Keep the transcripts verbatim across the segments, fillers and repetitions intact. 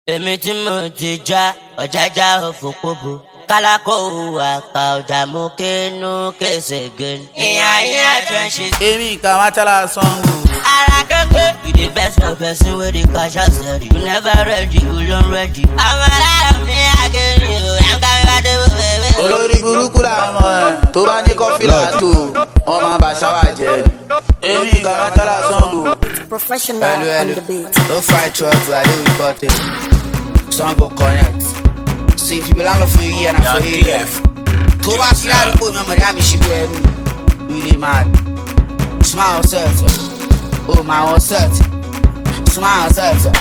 Èmi tí mo ti já ọ̀jájá òfòpóbò kálákó àpà ọjà mú kínú kése gẹ̀ẹ́nì. Ìyá ìyá trenches. Èmi kà má tẹ́lá sango. Ara kékeré. You the best of person wey dey cash out steady. You never ready, you don ready. Àwọn alára mi àgẹ̀rẹ̀ o, ẹ̀ ń ká mi bá dé wò wẹ́wẹ́. Olórí burúkú làwọn ẹ̀ tó bá ní kọ́fí làtò ọmọ àbàṣáwà jẹ́. Èmi kà má tẹ́lá sango. Professional on the beat. Don't fight trouble, I don't report it. Sango connect. See if you belong for you and I'm for you. Go back to that room, I'm gonna have you shit really mad. Smile certain. Oh, my own certain. Smile certain.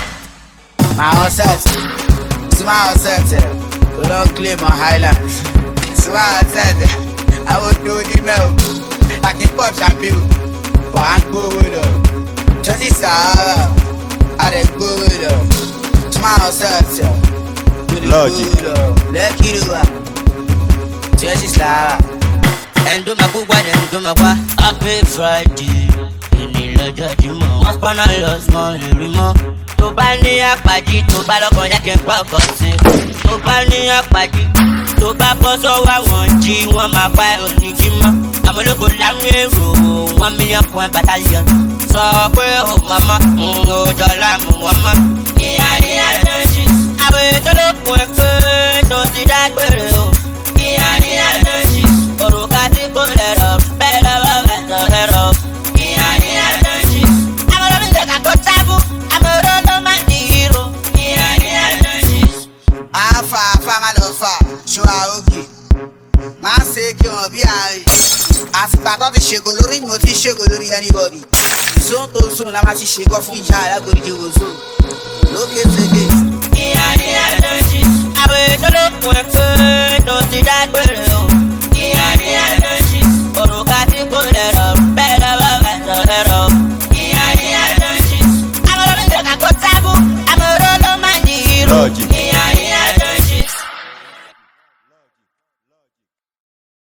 My own certain. Smile certain. We don't claim my highlands. Smile certain. I will do the milk. I can pop champagne. But I'm good with them. Just this hour, I didn't go with them. Smile certain. Logic. Let you do it. Just this hour. Ẹ̀ndó máa kú gbádùn ẹ̀ndó máa wá. Happy Friday, èní lọ́jọ́ Jímọ̀. Wọ́n pọ́nà lọ sùn lè rí mọ́. Tó bá ní àpàjì, tó bá lọ́kàn yá kí n pa ọkọ̀ sí. Tó bá ní àpàjì, tó bá bọ́ sọ́wọ́ àwọn jí, wọ́n máa pa ẹ̀rọ ní jímọ̀. Àwọn olóko láwọn èrò, one million point battalion. Sọ pé ó màmá, ń lo dọ́là mú wọn mọ́. Ìyá ìyá trenches. Àwọn ètò ló kún ẹ pé tó ti dágbére o. Ìyá ìyá trenches. Òrùka tí kò lẹ̀rọ̀, bẹ́ẹ̀ lọ́wọ́ bẹ̀tọ̀ lẹ̀rọ̀. Ìyá ìyá trenches. Àwọn olóńgbò kà tó tábù, àwọn olóńgbò máa ń di hero. Ìyá ìyá trenches. Àfà àfà máa lọ fà, ṣọ́ àókè. Máa ṣe kí wọ́n bí àárín. Àtìgbà tó ti ṣègò lórí mi ò ti ṣègò lórí anybody. Zone to zone la máa ti ṣègò fún ìjà alágbòrí jẹ́ òzò. Lókè ṣègè. Ìyá ìyá trenches. Àwọn ètò ló kún ẹ pé tó ti dágbére o. Ìyá ìyá trenches. Òrùka tí kò lẹ̀rọ̀, bẹ́ẹ̀ lọ́wọ́ bẹ̀tọ̀ lẹ̀rọ̀. Ìyá ìyá trenches. Àwọn olóńgbò kà tó tábù, àwọn olóńgbò máa ń di hero. Logic.